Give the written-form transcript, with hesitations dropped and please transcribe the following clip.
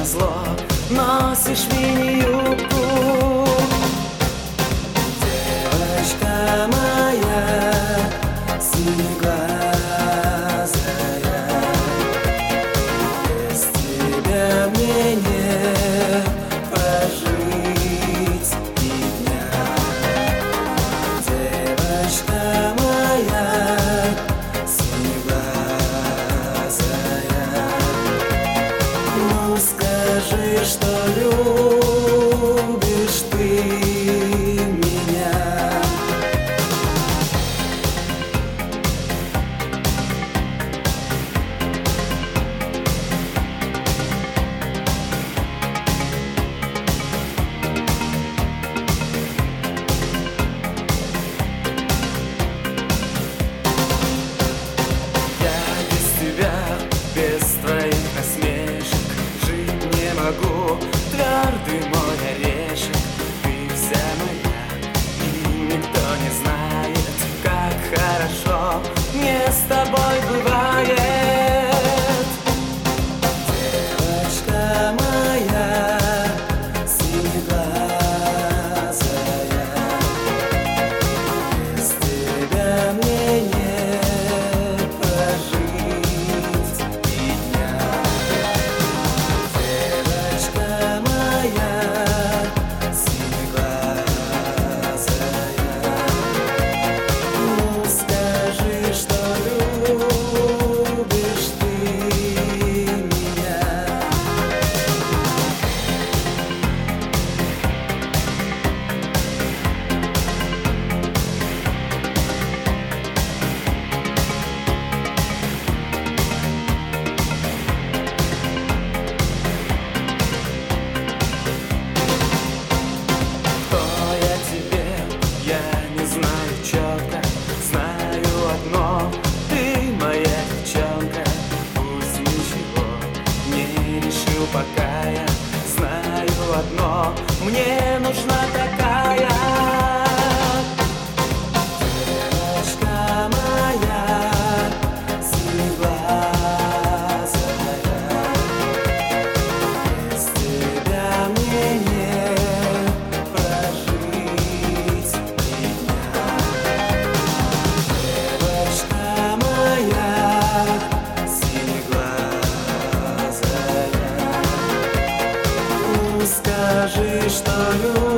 назло носишь мини-юбку. Девочка моя, синеглазая, без тебя мне не прожить и дня. Девочка моя, синеглазая, ну скажи, что любишь ты меня. Без твоих насмешек жить не могу, твердый мой орешек. Ты вся моя, и никто не знает, как хорошо мне с тобой бывает. Девочка моя, синеглазая, без тебя мне не прожить. Пока я знаю одно, мне нужна такая. Девочка моя, синеглазая, без тебя мне не прожить и дня. Девочка моя, синеглазая, скажи, что любишь.